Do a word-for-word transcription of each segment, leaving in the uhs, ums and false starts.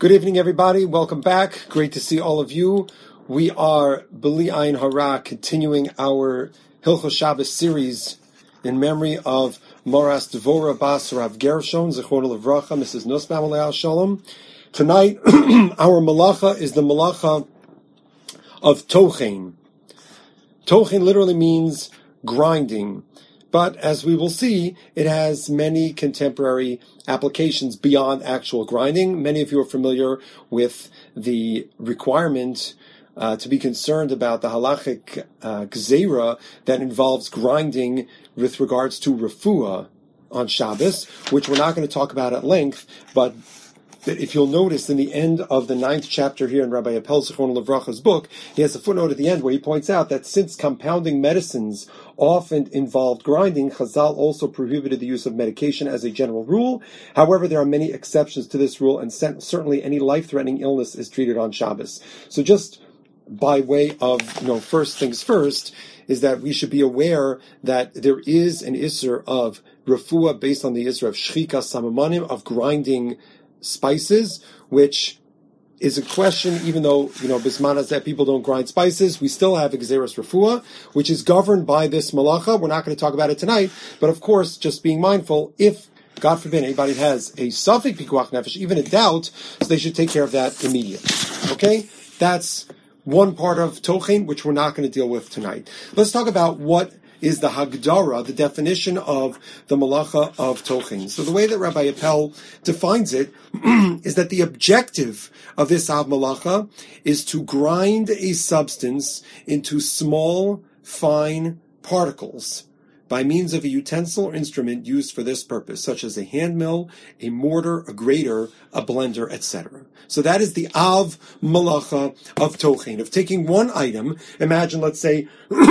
Good evening, everybody. Welcome back. Great to see all of you. We are B'li Ayin Hara, continuing our Hilchos Shabbos series in memory of Moras Dvorah Bas Rav Gershon, Zechron Levracha, Missus Nussbaum Alei Shalom. Tonight, our malacha is the malacha of tochen. Tochen literally means grinding. But as we will see, it has many contemporary applications beyond actual grinding. Many of you are familiar with the requirement uh, to be concerned about the halachic uh, gzeira that involves grinding with regards to refuah on Shabbos, which we're not going to talk about at length, but if you'll notice in the end of the ninth chapter here in Rabbi Appel Zechron Levracha's book, he has a footnote at the end where he points out that since compounding medicines often involved grinding, Chazal also prohibited the use of medication as a general rule. However, there are many exceptions to this rule, and certainly any life-threatening illness is treated on Shabbos. So just by way of, you know, first things first, is that we should be aware that there is an isser of refuah based on the isser of shchika samamanim, of grinding spices, which is a question, even though, you know, bismanas that people don't grind spices, we still have Gzeras Refuah, which is governed by this malacha. We're not going to talk about it tonight, but of course, just being mindful, if, God forbid, anybody has a safek pikuach nefesh, even a doubt, so they should take care of that immediately. Okay? That's one part of tochen, which we're not going to deal with tonight. Let's talk about what is the Hagdara, the definition of the malacha of tochen. So the way that Rabbi Appel defines it is that the objective of this av malacha is to grind a substance into small, fine particles by means of a utensil or instrument used for this purpose, such as a hand mill, a mortar, a grater, a blender, et cetera. So that is the av malacha of tochen, of taking one item. Imagine, let's say,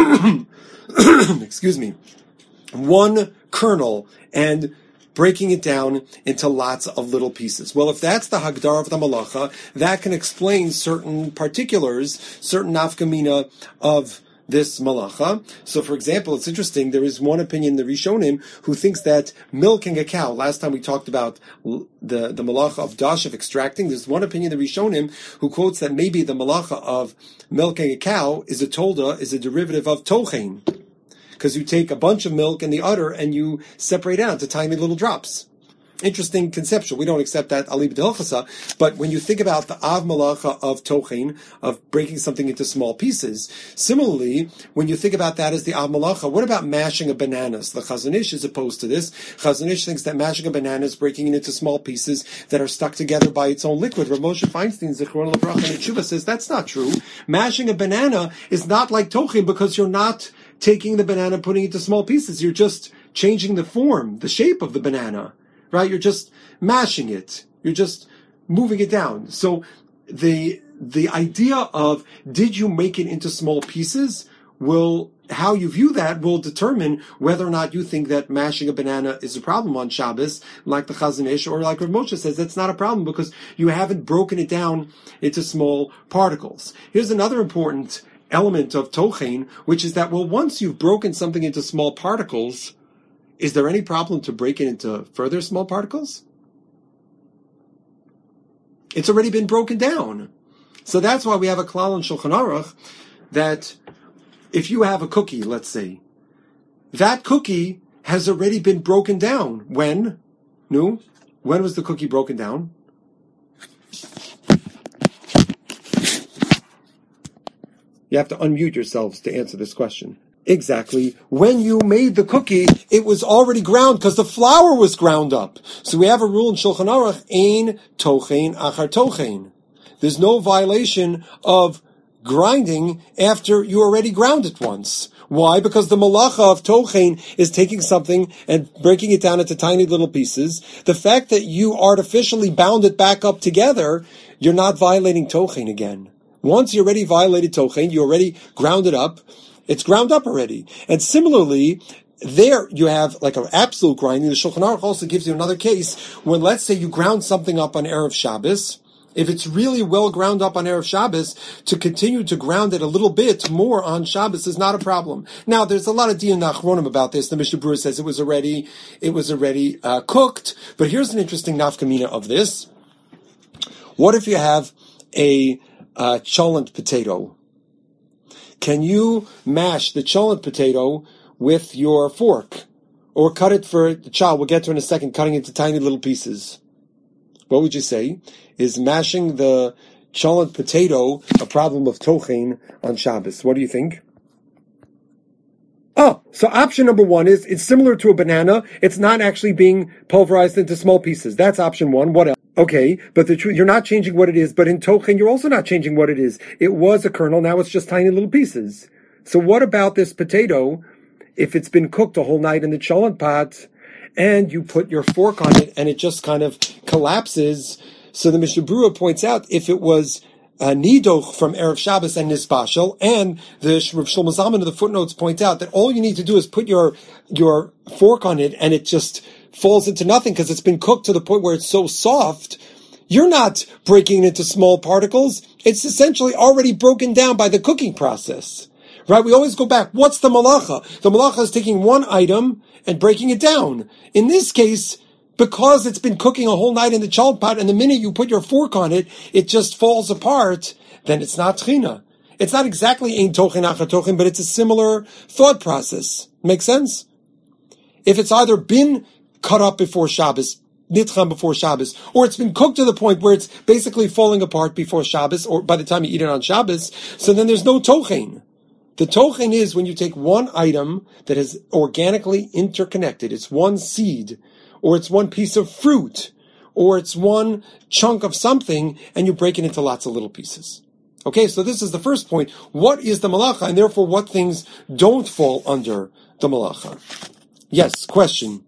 excuse me, one kernel and breaking it down into lots of little pieces. Well, if that's the Hagdar of the Malacha, that can explain certain particulars, certain nafkamina of this Malacha. So, for example, it's interesting, there is one opinion, the Rishonim, who thinks that milking a cow, last time we talked about the, the Malacha of dash, of extracting, there's one opinion, the Rishonim, who quotes that maybe the Malacha of milking a cow is a tolda, is a derivative of tochen. Because you take a bunch of milk and the udder and you separate out into tiny little drops. Interesting conceptual. We don't accept that alib d'hilchasa, but when you think about the av malacha of tochen, of breaking something into small pieces, similarly, when you think about that as the av malacha, what about mashing a banana? So the Chazon Ish is opposed to this. Chazon Ish thinks that mashing a banana is breaking it into small pieces that are stuck together by its own liquid. Rav Moshe Feinstein, Zechron Levracha, in Tshuva says that's not true. Mashing a banana is not like tochen because you're not taking the banana and putting it into small pieces. You're just changing the form, the shape of the banana, right? You're just mashing it. You're just moving it down. So the the idea of did you make it into small pieces will, how you view that will determine whether or not you think that mashing a banana is a problem on Shabbos, like the Chazon Ish, or like Rav Moshe says, that's not a problem because you haven't broken it down into small particles. Here's another important element of tochen, which is that, well, once you've broken something into small particles, is there any problem to break it into further small particles? It's already been broken down. So that's why we have a klal in Shulchan Aruch that if you have a cookie, let's say, that cookie has already been broken down. When? No? When was the cookie broken down? You have to unmute yourselves to answer this question. Exactly. When you made the cookie, it was already ground because the flour was ground up. So we have a rule in Shulchan Aruch, ein tochen achar tochen. There's no violation of grinding after you already ground it once. Why? Because the malacha of tochen is taking something and breaking it down into tiny little pieces. The fact that you artificially bound it back up together, you're not violating tochen again. Once you already violated tochen, you already ground it up. It's ground up already. And similarly, there you have like an absolute grinding. The Shulchan Aruch also gives you another case when, let's say, you ground something up on Erev Shabbos. If it's really well ground up on Erev Shabbos, to continue to ground it a little bit more on Shabbos is not a problem. Now, there's a lot of Diyan Nachronim about this. The Mishnah Berurah says it was already, it was already uh, cooked. But here's an interesting nafkamina of this. What if you have a uh, cholent potato? Can you mash the cholent potato with your fork? Or cut it for the child, we'll get to in a second, cutting it into tiny little pieces. What would you say? Is mashing the cholent potato a problem of tochein on Shabbos? What do you think? Oh, so option number one is it's similar to a banana. It's not actually being pulverized into small pieces. That's option one. What else? Okay, but the truth, you're not changing what it is, but in tochen, you're also not changing what it is. It was a kernel, now it's just tiny little pieces. So what about this potato, if it's been cooked a whole night in the cholent pot, and you put your fork on it, and it just kind of collapses? So the Mishnah Berurah points out, if it was uh, nidoch from Erev Shabbos and Nisbashel, and the Rav Shlomo Zalman of the footnotes point out that all you need to do is put your your fork on it, and it just falls into nothing because it's been cooked to the point where it's so soft. You're not breaking it into small particles. It's essentially already broken down by the cooking process. Right? We always go back. What's the malacha? The malacha is taking one item and breaking it down. In this case, because it's been cooking a whole night in the cholent pot, and the minute you put your fork on it, it just falls apart, then it's not tchina. It's not exactly ein tochen achar tochen, but it's a similar thought process. Make sense? If it's either been cut up before Shabbos, nitcham before Shabbos, or it's been cooked to the point where it's basically falling apart before Shabbos, or by the time you eat it on Shabbos, so then there's no tochen. The tochen is when you take one item that is organically interconnected. It's one seed, or it's one piece of fruit, or it's one chunk of something, and you break it into lots of little pieces. Okay, so this is the first point. What is the malacha, and therefore what things don't fall under the malacha? Yes, question.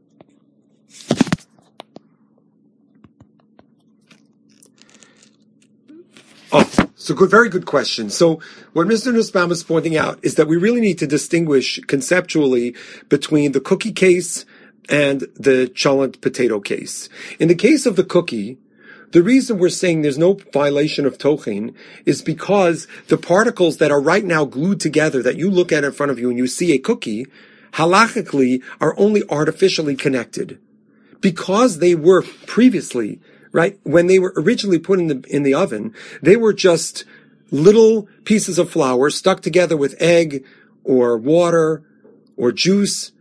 Oh, so good, very good question. So what Mister Nussbaum is pointing out is that we really need to distinguish conceptually between the cookie case and the cholent potato case. In the case of the cookie, the reason we're saying there's no violation of tochen is because the particles that are right now glued together that you look at in front of you and you see a cookie, halachically are only artificially connected. Because they were previously, right, when they were originally put in the in the oven, they were just little pieces of flour stuck together with egg or water or juice.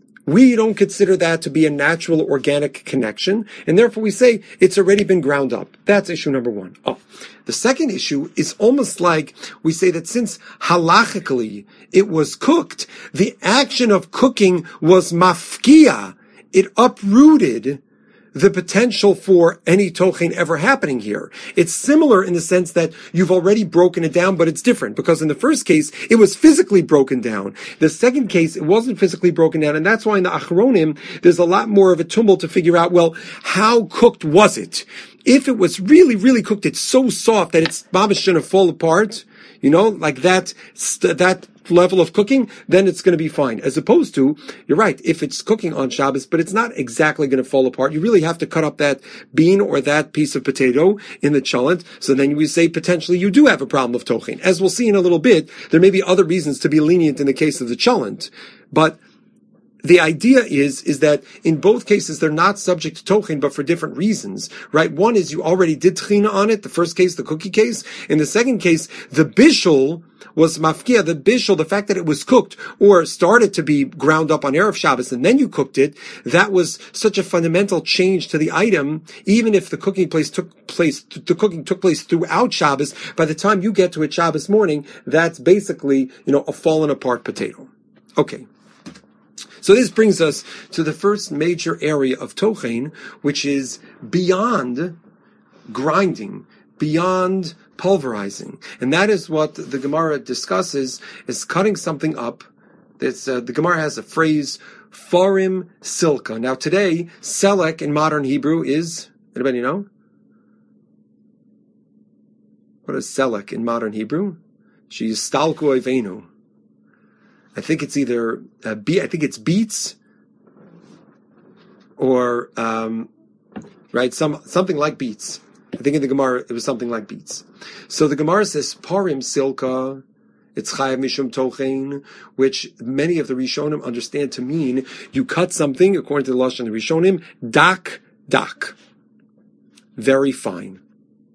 We don't consider that to be a natural organic connection, and therefore we say it's already been ground up. That's issue number one. Oh, the second issue is almost like we say that since halachically it was cooked, the action of cooking was mafkia. It uprooted the potential for any tochen ever happening here. It's similar in the sense that you've already broken it down, but it's different because in the first case, it was physically broken down. The second case, it wasn't physically broken down, and that's why in the Achronim, there's a lot more of a tumult to figure out, well, how cooked was it? If it was really, really cooked, it's so soft that it's mamish going to fall apart, you know, like that, that level of cooking, then it's going to be fine. As opposed to, you're right, if it's cooking on Shabbos, but it's not exactly going to fall apart, you really have to cut up that bean or that piece of potato in the cholent. So then we say potentially you do have a problem of tochen. As we'll see in a little bit, there may be other reasons to be lenient in the case of the cholent, but the idea is, is that in both cases, they're not subject to tochen, but for different reasons, right? One is you already did tchina on it, the first case, the cookie case. In the second case, the bishul was mafkia, the bishul, the fact that it was cooked or started to be ground up on Erev Shabbos and then you cooked it, that was such a fundamental change to the item, even if the cooking place took place, the cooking took place throughout Shabbos, by the time you get to it Shabbos morning, that's basically, you know, a fallen apart potato. Okay. So this brings us to the first major area of tochen, which is beyond grinding, beyond pulverizing. And that is what the Gemara discusses, is cutting something up. It's, uh, the Gemara has a phrase, farim silka. Now today, selek in modern Hebrew is, anybody know? What is selek in modern Hebrew? She is stalku oivenu. I think it's either uh, be- I think it's beets or um, right some something like beets. I think in the Gemara it was something like beets. So the Gemara says parim silka. It's chayav mishum tochen, which many of the Rishonim understand to mean you cut something according to the lashon of the Rishonim dak dak, very fine.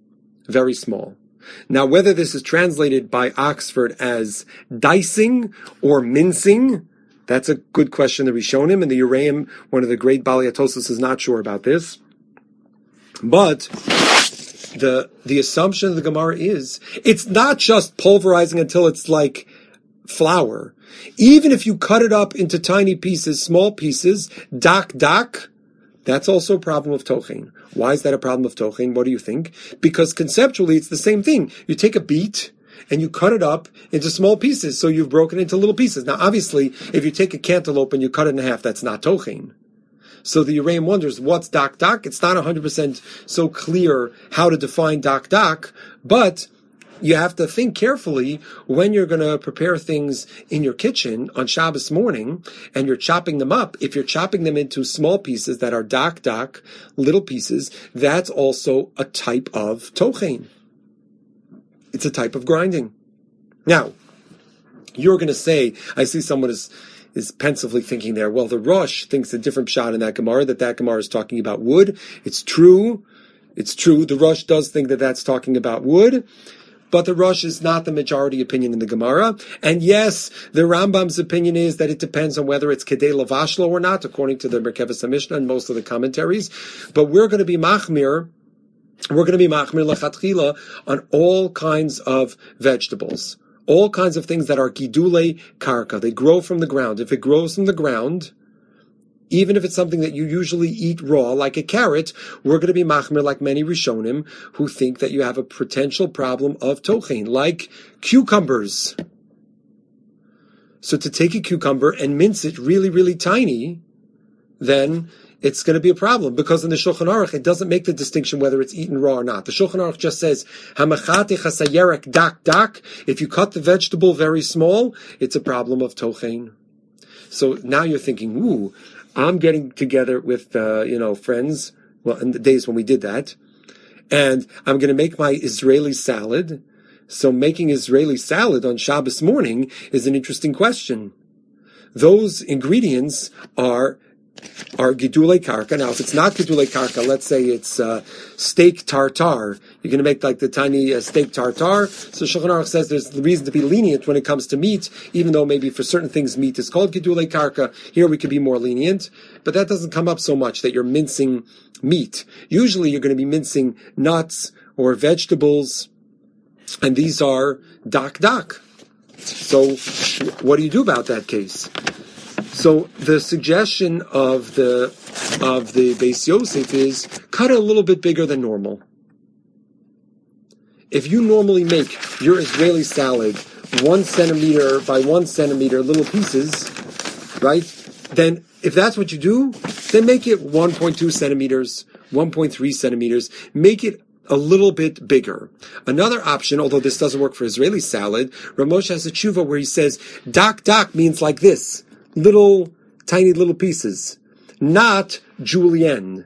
very small. Now, whether this is translated by Oxford as dicing or mincing, that's a good question that Rishonim, and the Uraim, one of the great Bali Atosos, is not sure about this. But the the assumption of the Gemara is, it's not just pulverizing until it's like flour. Even if you cut it up into tiny pieces, small pieces, dak dak, that's also a problem of tochein. Why is that a problem of tochein? What do you think? Because conceptually it's the same thing. You take a beet and you cut it up into small pieces, so you've broken it into little pieces. Now obviously, if you take a cantaloupe and you cut it in half, that's not tochein. So the Uraim wonders, what's dak dak? It's not one hundred percent so clear how to define dak dak, but you have to think carefully when you're going to prepare things in your kitchen on Shabbos morning and you're chopping them up. If you're chopping them into small pieces that are dak dak, little pieces, that's also a type of tochein. It's a type of grinding. Now, you're going to say, I see someone is is pensively thinking there, well, the Rosh thinks a different shot in that Gemara, that that Gemara is talking about wood. It's true. It's true. The Rosh does think that that's talking about wood. But the Rosh is not the majority opinion in the Gemara. And yes, the Rambam's opinion is that it depends on whether it's Kedei Lavashlo or not, according to the Merkevas HaMishnah and most of the commentaries. But we're going to be Machmir, we're going to be Machmir Lechatchila on all kinds of vegetables. All kinds of things that are Gidulei Karka. They grow from the ground. If it grows from the ground, even if it's something that you usually eat raw, like a carrot, we're going to be machmir like many Rishonim who think that you have a potential problem of tochein, like cucumbers. So to take a cucumber and mince it really, really tiny, then it's going to be a problem, because in the Shulchan Aruch, it doesn't make the distinction whether it's eaten raw or not. The Shulchan Aruch just says, Hamachate chasayerek dak dak. If you cut the vegetable very small, it's a problem of tochein. So now you're thinking, ooh, I'm getting together with, uh, you know, friends, well, in the days when we did that, and I'm going to make my Israeli salad. So making Israeli salad on Shabbos morning is an interesting question. Those ingredients are are Gidulei Karka. Now, if it's not Gidulei Karka, let's say it's uh, steak tartare. You're going to make like the tiny uh, steak tartare. So Shulchan Aruch says there's the reason to be lenient when it comes to meat, even though maybe for certain things meat is called Gidulei Karka. Here we could be more lenient, but that doesn't come up so much that you're mincing meat. Usually you're going to be mincing nuts or vegetables, and these are dak dak. So what do you do about that case? So the suggestion of the of the Beis Yosef is cut it a little bit bigger than normal. If you normally make your Israeli salad one centimeter by one centimeter little pieces, right? Then if that's what you do, then make it one point two centimeters, one point three centimeters. Make it a little bit bigger. Another option, although this doesn't work for Israeli salad, Rav Moshe has a tshuva where he says dak dak means like this. Little, tiny little pieces, not julienne.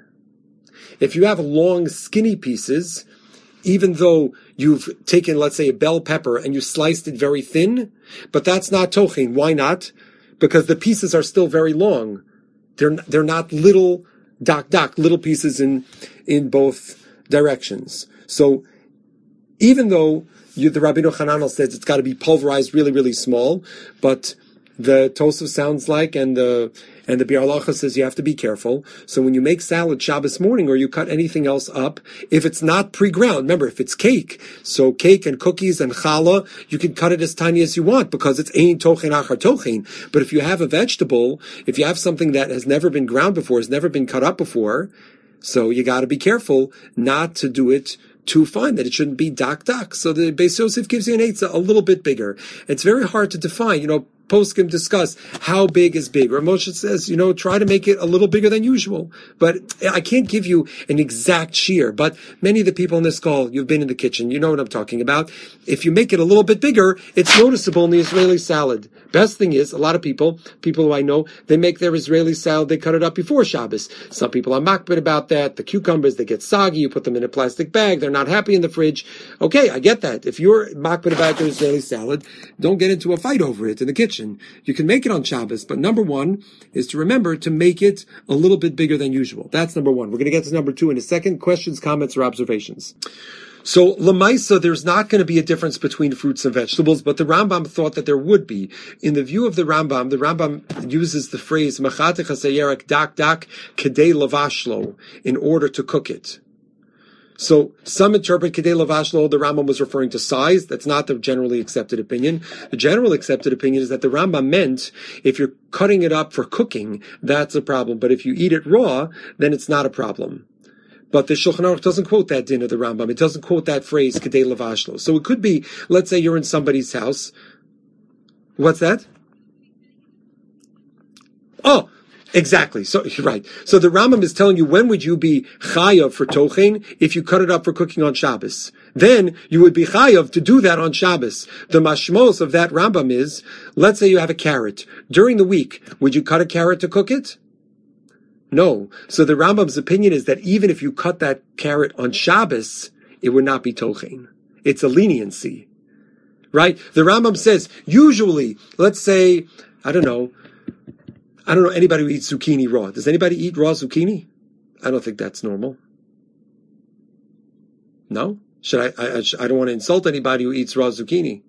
If you have long, skinny pieces, even though you've taken, let's say, a bell pepper and you sliced it very thin, but that's not tochein. Why not? Because the pieces are still very long. They're they're not little dak dak, little pieces in in both directions. So even though you, the Rabbeinu Hananel says it's got to be pulverized really, really small, but the Tosaf sounds like, and the and the Biur Halacha says you have to be careful. So when you make salad Shabbos morning, or you cut anything else up, if it's not pre-ground, remember, if it's cake, so cake and cookies and challah, you can cut it as tiny as you want, because it's ein tochein achar tochein. But if you have a vegetable, if you have something that has never been ground before, has never been cut up before, so you got to be careful not to do it too fine, that it shouldn't be dak dak. So the Beis Yosef gives you an eitzah a little bit bigger. It's very hard to define, you know. Poskim discuss how big is big. Rav Moshe says, you know, try to make it a little bigger than usual. But I can't give you an exact shear. But many of the people in this call, you've been in the kitchen, you know what I'm talking about. If you make it a little bit bigger, it's noticeable in the Israeli salad. Best thing is, a lot of people, people who I know, they make their Israeli salad, they cut it up before Shabbos. Some people are makbid about that. The cucumbers, they get soggy. You put them in a plastic bag. They're not happy in the fridge. Okay, I get that. If you're makbid about your Israeli salad, don't get into a fight over it in the kitchen. You can make it on Shabbos, but number one is to remember to make it a little bit bigger than usual. That's number one. We're going to get to number two in a second. Questions, comments, or observations. So Lamaisa, there's not going to be a difference between fruits and vegetables, but the Rambam thought that there would be. In the view of the Rambam, the Rambam uses the phrase "machatech hasayerak dak dak kedei lavashlo" in order to cook it. So some interpret kedei lavashlo, the Rambam was referring to size. That's not the generally accepted opinion. The general accepted opinion is that the Rambam meant if you're cutting it up for cooking, that's a problem. But if you eat it raw, then it's not a problem. But the Shulchan Aruch doesn't quote that din of the Rambam. It doesn't quote that phrase, kedei lavashlo. So it could be, let's say you're in somebody's house. What's that? Oh, exactly. So you're right. So the Rambam is telling you when would you be chayav for tochein if you cut it up for cooking on Shabbos. Then you would be chayav to do that on Shabbos. The mashmos of that Rambam is, let's say you have a carrot. During the week, would you cut a carrot to cook it? No. So the Rambam's opinion is that even if you cut that carrot on Shabbos, it would not be tochein. It's a leniency. Right? The Rambam says, usually, let's say, I don't know, I don't know anybody who eats zucchini raw. Does anybody eat raw zucchini? I don't think that's normal. No? Should I, I, I don't want to insult anybody who eats raw zucchini.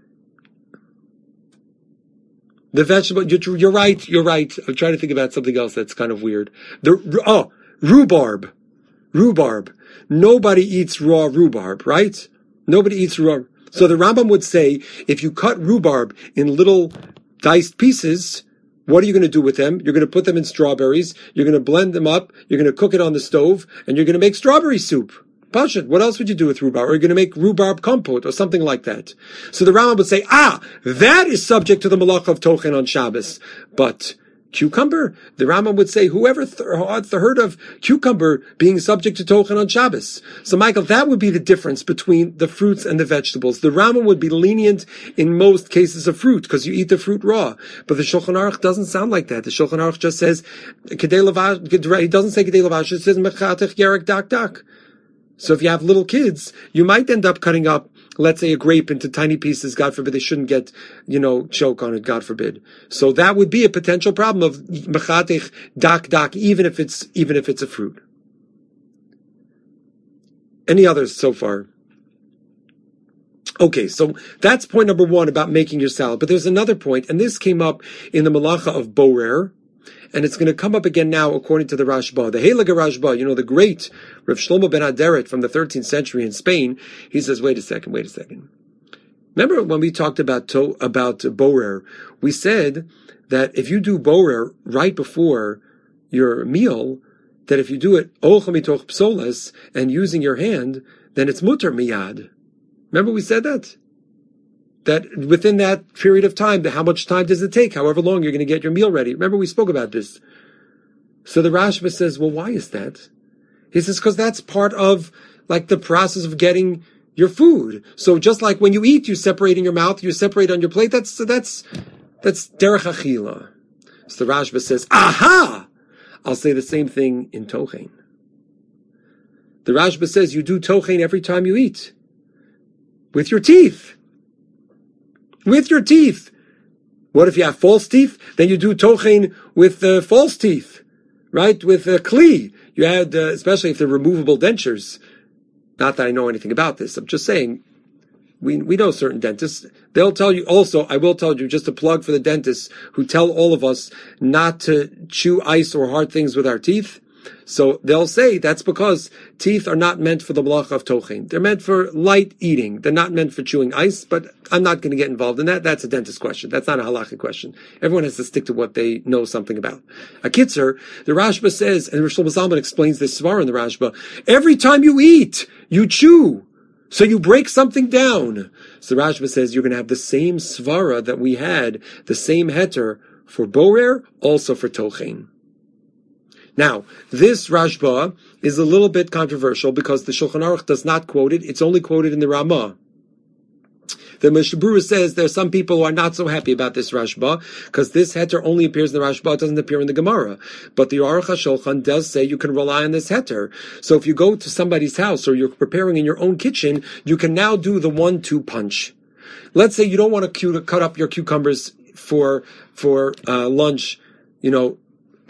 The vegetable, you're, you're right, you're right. I'm trying to think about something else that's kind of weird. The, oh, rhubarb. Rhubarb. Nobody eats raw rhubarb, right? Nobody eats raw. So the Rambam would say, if you cut rhubarb in little diced pieces, what are you going to do with them? You're going to put them in strawberries, you're going to blend them up, you're going to cook it on the stove, and you're going to make strawberry soup. Pashut, what else would you do with rhubarb? Or you're going to make rhubarb compote or something like that. So the Rambam would say, ah, that is subject to the malacha of tochen on Shabbos. But cucumber, the Rambam would say, whoever th- heard of cucumber being subject to tochen on Shabbos? So Michael, that would be the difference between the fruits and the vegetables. The Rambam would be lenient in most cases of fruit because you eat the fruit raw. But the Shulchan Aruch doesn't sound like that. The Shulchan Aruch just says, kedei lavash, he doesn't say kedei lavash, it says mechatech yerek dak dak. So if you have little kids, you might end up cutting up, let's say, a grape into tiny pieces. God forbid they shouldn't get, you know, choke on it. God forbid. So that would be a potential problem of mechatech dak dak, even if it's even if it's a fruit. Any others so far? Okay, so that's point number one about making your salad. But there's another point, and this came up in the malacha of borer. And it's going to come up again now, according to the Rashba. The Heilige Rashba, you know, the great Rav Shlomo ben Aderet from the thirteenth century in Spain, he says, wait a second, wait a second. Remember when we talked about to, about borer, we said that if you do borer right before your meal, that if you do it ocha mitoch psolas and using your hand, then it's mutar miyad. Remember we said that? That within that period of time, how much time does it take? However long you're going to get your meal ready. Remember we spoke about this. So the Rashba says, well, why is that? He says, because that's part of like the process of getting your food. So just like when you eat, you separate in your mouth, you separate on your plate. That's, that's, that's derech achila. So the Rashba says, aha! I'll say the same thing in tochein. The Rashba says you do tochein every time you eat. With your teeth. With your teeth. What if you have false teeth? Then you do tochein with uh, false teeth, right? With uh, kli. You had, uh, especially if they're removable dentures. Not that I know anything about this. I'm just saying, we we know certain dentists. They'll tell you also, I will tell you, just a plug for the dentists who tell all of us not to chew ice or hard things with our teeth. So they'll say that's because teeth are not meant for the malacha of tochein. They're meant for light eating. They're not meant for chewing ice, but I'm not going to get involved in that. That's a dentist question. That's not a halachic question. Everyone has to stick to what they know something about. A kitzer, the Rashba says, and Rosh Shlomo Zalman explains this svara in the Rashba, every time you eat, you chew. So you break something down. So the Rashba says you're going to have the same svara that we had, the same heter for borer, also for tochein. Now, this Rashba is a little bit controversial because the Shulchan Aruch does not quote it. It's only quoted in the Ramah. The Mishnah Berurah says there are some people who are not so happy about this Rashba because this heter only appears in the Rashba, it doesn't appear in the Gemara. But the Aruch HaShulchan does say you can rely on this heter. So if you go to somebody's house or you're preparing in your own kitchen, you can now do the one two punch. Let's say you don't want to cut up your cucumbers for for uh, lunch, you know,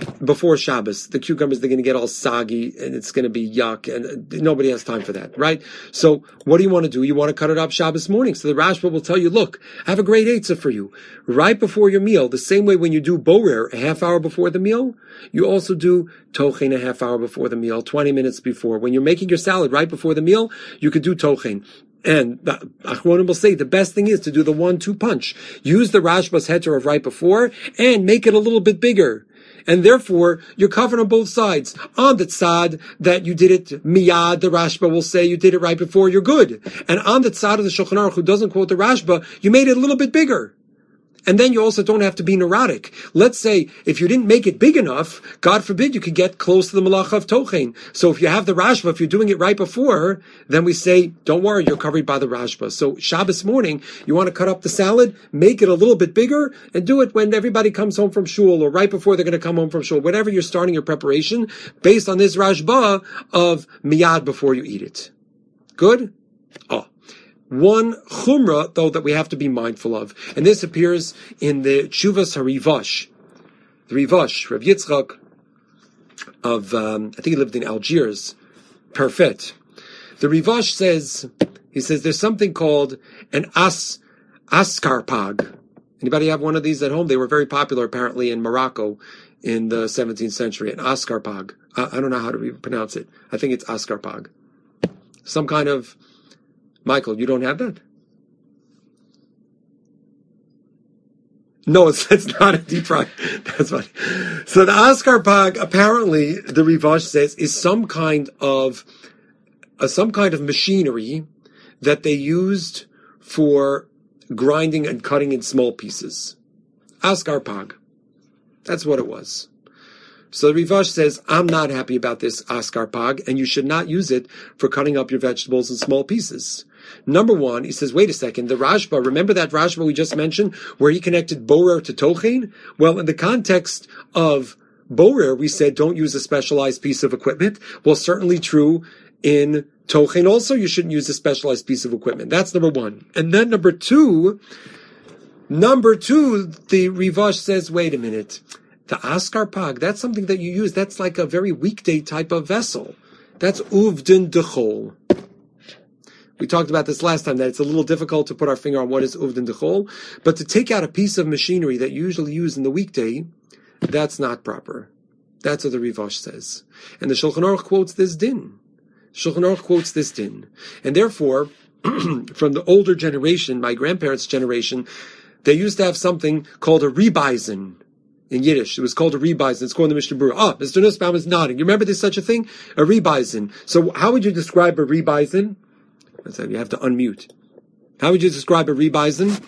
before Shabbos. The cucumbers, they're going to get all soggy and it's going to be yuck, and nobody has time for that, right? So what do you want to do? You want to cut it up Shabbos morning. So the Rashba will tell you, look, I have a great eitzah for you. Right before your meal, the same way when you do borer a half hour before the meal, you also do tochen a half hour before the meal, twenty minutes before. When you're making your salad right before the meal, you could do tochen. And the Achronim will say the best thing is to do the one two punch. Use the Rashba's heter of right before and make it a little bit bigger. And therefore, you're covered on both sides. On the tzad that you did it miyad, the Rashba will say you did it right before, you're good. And on the tzad of the Shulchan Aruch who doesn't quote the Rashba, you made it a little bit bigger. And then you also don't have to be neurotic. Let's say, if you didn't make it big enough, God forbid, you could get close to the malacha of tochen. So if you have the Rashba, if you're doing it right before, then we say, don't worry, you're covered by the Rashba. So Shabbos morning, you want to cut up the salad, make it a little bit bigger, and do it when everybody comes home from shul, or right before they're going to come home from shul. Whatever you're starting your preparation, based on this Rashba of miyad before you eat it. Good? Oh. One chumrah, though, that we have to be mindful of, and this appears in the Tshuvas HaRivash. The Rivash, Rav Yitzchak, of, um, I think he lived in Algiers, Perfet. The Rivash says, he says there's something called an as, askarpag. Anybody have one of these at home? They were very popular, apparently, in Morocco in the seventeenth century, an askarpag. I, I don't know how to pronounce it. I think it's askarpag. Some kind of... Michael, you don't have that? No, it's, it's not a deep fry. That's funny. So the askarpag, apparently, the Rivash says, is some kind of uh, some kind of machinery that they used for grinding and cutting in small pieces. Askarpag. That's what it was. So the Rivash says, I'm not happy about this askarpag, and you should not use it for cutting up your vegetables in small pieces. Number one, he says, wait a second, the Rashba, remember that Rashba we just mentioned, where he connected borer to tochen? Well, in the context of borer, we said don't use a specialized piece of equipment. Well, certainly true in tochen also, you shouldn't use a specialized piece of equipment. That's number one. And then number two, number two, the Rivash says, wait a minute, the askarpag, that's something that you use, that's like a very weekday type of vessel. That's uvdin dechol. We talked about this last time, that it's a little difficult to put our finger on what is uvdin dechol, but to take out a piece of machinery that you usually use in the weekday, that's not proper. That's what the Rivash says. And the Shulchan Aruch quotes this din. Shulchan Aruch quotes this din. And therefore, from the older generation, my grandparents' generation, they used to have something called a rebeisen. In Yiddish, it was called a rebeisen. It's called in the Mishnah Berurah. Ah, Mister Nussbaum is nodding. You remember there's such a thing? A rebeisen. So how would you describe a rebeisen? You have to unmute. How would you describe a rebeisen?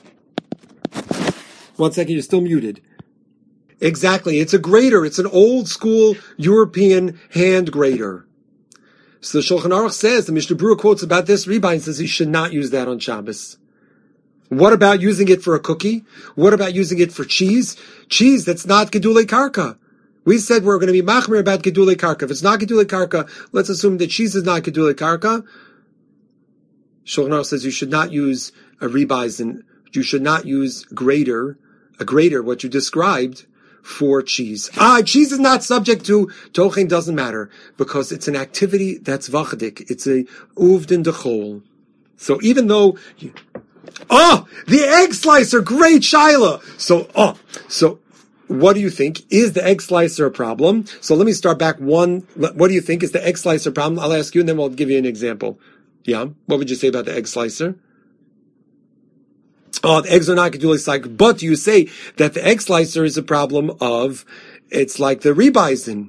One second, you're still muted. Exactly. It's a grater. It's an old school European hand grater. So the Shulchan Aruch says, the Mishnah Berurah quotes about this rebeisen, says he should not use that on Shabbos. What about using it for a cookie? What about using it for cheese? Cheese that's not gedulei karka. We said we're going to be machmir about gedulei karka. If it's not gedulei karka, let's assume that cheese is not gedulei karka. Shulchan Aruch says you should not use a rebeisen. You should not use grater, a grater, what you described, for cheese. Ah, cheese is not subject to tochen, doesn't matter, because it's an activity that's vachadik. It's a uvdin dechol. So even though, you, oh, the egg slicer, great shaila. So, oh, so what do you think? Is the egg slicer a problem? So let me start back one. What do you think? Is the egg slicer a problem? I'll ask you and then we'll give you an example. Yeah, what would you say about the egg slicer? Oh, the eggs are not gedulei cycle, but you say that the egg slicer is a problem of, it's like the rebeisen.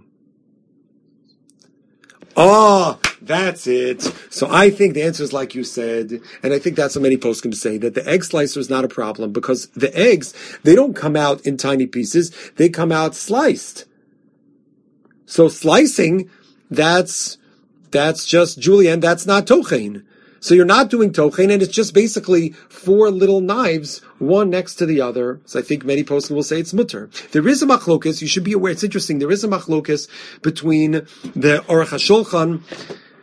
Oh, that's it. So I think the answer is like you said, and I think that's what many posts can say, that the egg slicer is not a problem because the eggs, they don't come out in tiny pieces, they come out sliced. So slicing, that's... That's just julienne, that's not tochen. So you're not doing tochen, and it's just basically four little knives, one next to the other. So I think many poskim will say it's mutter. There is a machlokas, you should be aware, it's interesting, there is a machlokas between the Aruch HaShulchan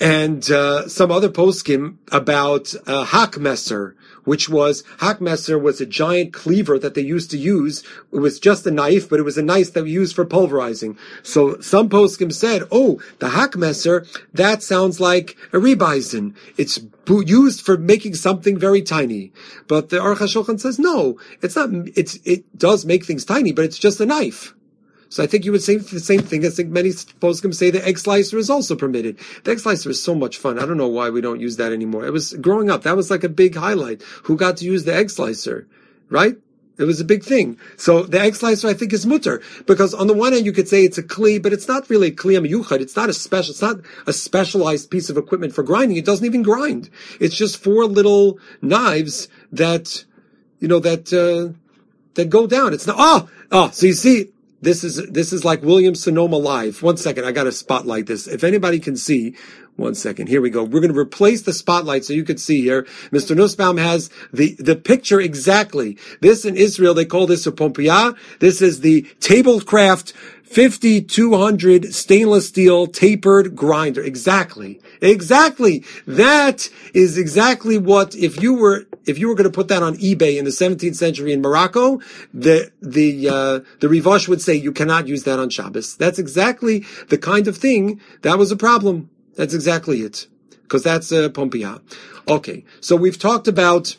and uh, some other poskim about uh, hakmesser, which was, hakmesser was a giant cleaver that they used to use. It was just a knife, but it was a knife that we used for pulverizing. So some poskim said, oh, the hakmesser, that sounds like a rebeisen. It's used for making something very tiny. But the Aruch HaShulchan says, no, it's not, it's, it does make things tiny, but it's just a knife. So I think you would say the same thing. I think many poskim say the egg slicer is also permitted. The egg slicer is so much fun. I don't know why we don't use that anymore. It was growing up. That was like a big highlight. Who got to use the egg slicer, right? It was a big thing. So the egg slicer, I think, is mutter, because on the one hand you could say it's a kli, but it's not really a kli amiyuchad. It's not a special. It's not a specialized piece of equipment for grinding. It doesn't even grind. It's just four little knives that, you know, that uh, that go down. It's not. Oh, oh. So you see. This is this is like Williams Sonoma Live. One second, I got to spotlight this. If anybody can see, one second. Here we go. We're going to replace the spotlight so you can see here. Mister Nussbaum has the, the picture exactly. This in Israel, they call this a pompia. This is the Tablecraft fifty-two hundred stainless steel tapered grinder. Exactly. Exactly. That is exactly what, if you were, if you were going to put that on eBay in the seventeenth century in Morocco, the, the, uh, the Rivash would say you cannot use that on Shabbos. That's exactly the kind of thing that was a problem. That's exactly it. Because that's a uh, pompia. Okay. So we've talked about,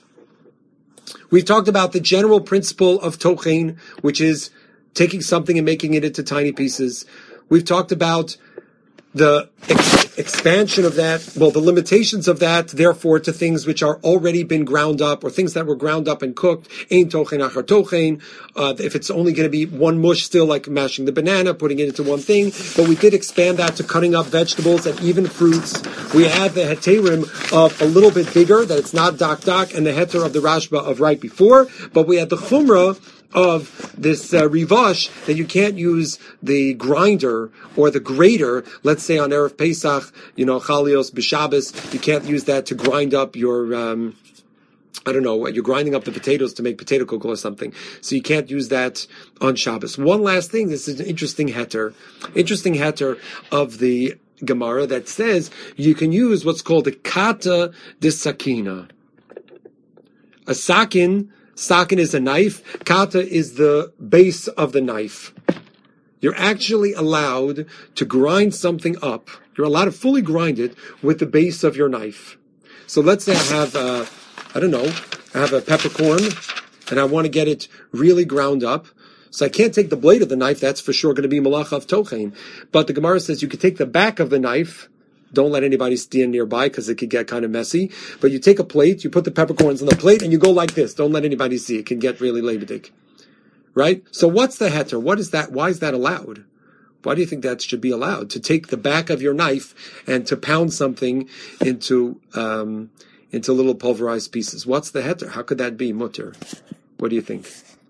we've talked about the general principle of tochein, which is taking something and making it into tiny pieces. We've talked about the ex- expansion of that, well, the limitations of that, therefore, to things which are already been ground up, or things that were ground up and cooked. Ein tochein achar tochein. Uh, if it's only going to be one mush still, like mashing the banana, putting it into one thing. But we did expand that to cutting up vegetables and even fruits. We had the heterim of a little bit bigger, that it's not dak dak, and the heter of the Rashba of right before. But we had the chumrah of this uh, rivash, that you can't use the grinder or the grater, let's say on Erev Pesach, you know, Chalios b'Shabbos, you can't use that to grind up your, um, I don't know, you're grinding up the potatoes to make potato kugel or something. So you can't use that on Shabbos. One last thing, this is an interesting heter, interesting heter of the Gemara that says you can use what's called a kata de sakina. A sakin, sakin is a knife, kata is the base of the knife. You're actually allowed to grind something up. You're allowed to fully grind it with the base of your knife. So let's say I have, uh, I don't know, I have a peppercorn, and I want to get it really ground up. So I can't take the blade of the knife, that's for sure going to be malacha of tochein. But the Gemara says you could take the back of the knife. Don't let anybody stand nearby because it could get kind of messy. But you take a plate, you put the peppercorns on the plate, and you go like this. Don't let anybody see. It can get really lebedik. Right? So what's the heter? What is that? Why is that allowed? Why do you think that should be allowed? To take the back of your knife and to pound something into um, into little pulverized pieces. What's the heter? How could that be mutter? What do you think?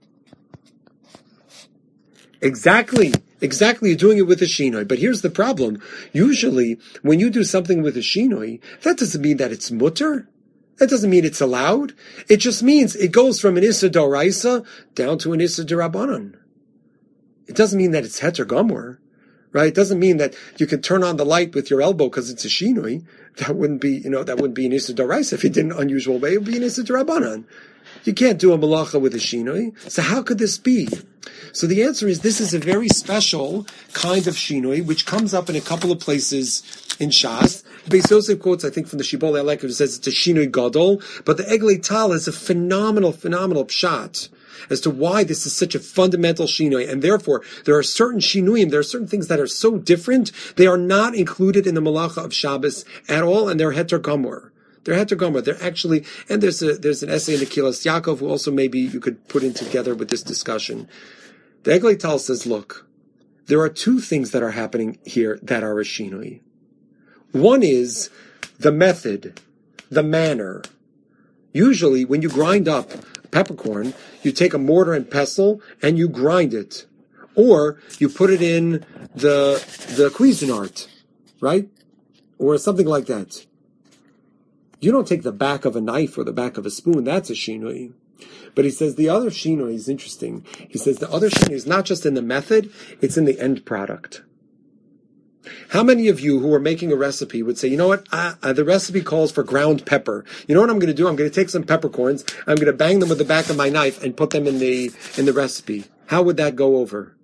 Exactly. Exactly, you're doing it with a shinoi. But here's the problem. Usually, when you do something with a shinoi, that doesn't mean that it's mutter. That doesn't mean it's allowed. It just means it goes from an issa d'oraisa down to an issa d'rabbanan. It doesn't mean that it's heter gomor, right? It doesn't mean that you can turn on the light with your elbow because it's a shinoi. That wouldn't be, you know, that wouldn't be an issa d'oraisa. If you did an unusual way, it would be an issa d'rabbanan. You can't do a malacha with a shinoi. So how could this be? So the answer is this is a very special kind of shinoi, which comes up in a couple of places in Shas. Beis Yosef quotes, I think, from the Shibbolei Alekut, it says it's a shinoi gadol, but the Eglei Tal is a phenomenal, phenomenal pshat as to why this is such a fundamental shinoi, and therefore there are certain shinuim, there are certain things that are so different, they are not included in the malacha of Shabbos at all, and they're heter gomor. They're heter gomor. They're actually, and there's a there's an essay in the Kilas Yaakov who also maybe you could put in together with this discussion. The Eglei Tal says, look, there are two things that are happening here that are a shinoi. One is the method, the manner. Usually, when you grind up peppercorn, you take a mortar and pestle and you grind it, or you put it in the the Cuisinart, right, or something like that. You don't take the back of a knife or the back of a spoon. That's a shinoi. But he says the other shinoi is interesting. He says the other shinoi is not just in the method, it's in the end product. How many of you who are making a recipe would say, you know what, uh, uh, the recipe calls for ground pepper. You know what I'm going to do? I'm going to take some peppercorns, I'm going to bang them with the back of my knife and put them in the in the recipe. How would that go over?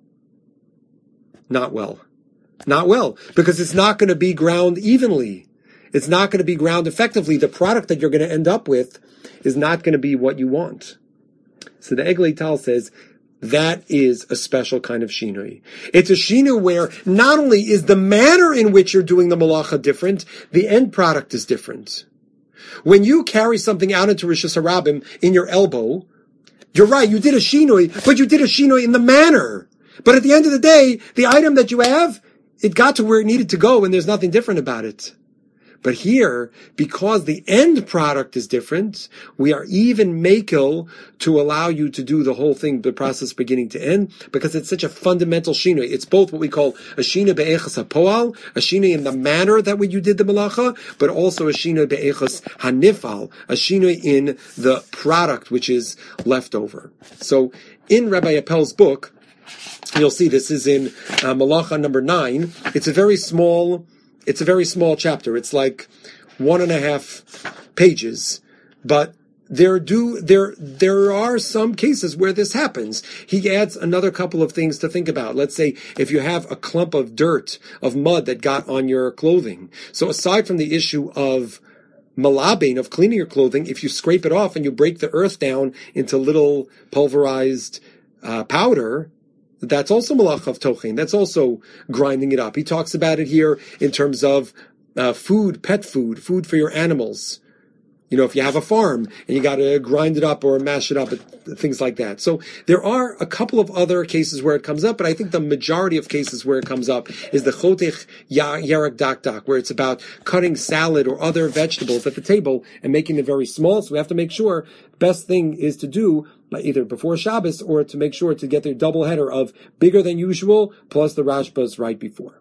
Not well. Not well, because it's not going to be ground evenly. It's not going to be ground effectively. The product that you're going to end up with is not going to be what you want. So the Eglei Tal says, that is a special kind of shinui. It's a shinui where not only is the manner in which you're doing the malacha different, the end product is different. When you carry something out into Rishus Harabim in your elbow, you're right, you did a shinui, but you did a shinui in the manner. But at the end of the day, the item that you have, it got to where it needed to go and there's nothing different about it. But here, because the end product is different, we are even makel to allow you to do the whole thing, the process beginning to end, because it's such a fundamental shinui. It's both what we call a shinui be'echas hapoal, a shinui in the manner that way you did the malacha, but also a shinui be'echas hanifal, a shinui in the product which is left over. So, in Rabbi Appel's book, you'll see this is in uh, Malacha number nine. It's a very small It's a very small chapter. It's like one and a half pages, but there do there there are some cases where this happens. He adds another couple of things to think about. Let's say if you have a clump of dirt, of mud that got on your clothing. So aside from the issue of malabin, of cleaning your clothing, if you scrape it off and you break the earth down into little pulverized uh, powder, that's also malach of tochin. That's also grinding it up. He talks about it here in terms of uh, food, pet food, food for your animals. You know, if you have a farm and you got to grind it up or mash it up, things like that. So there are a couple of other cases where it comes up, but I think the majority of cases where it comes up is the chotech yarak dak dak, where it's about cutting salad or other vegetables at the table and making them very small. So we have to make sure best thing is to do either before Shabbos or to make sure to get the double header of bigger than usual plus the rashbas right before.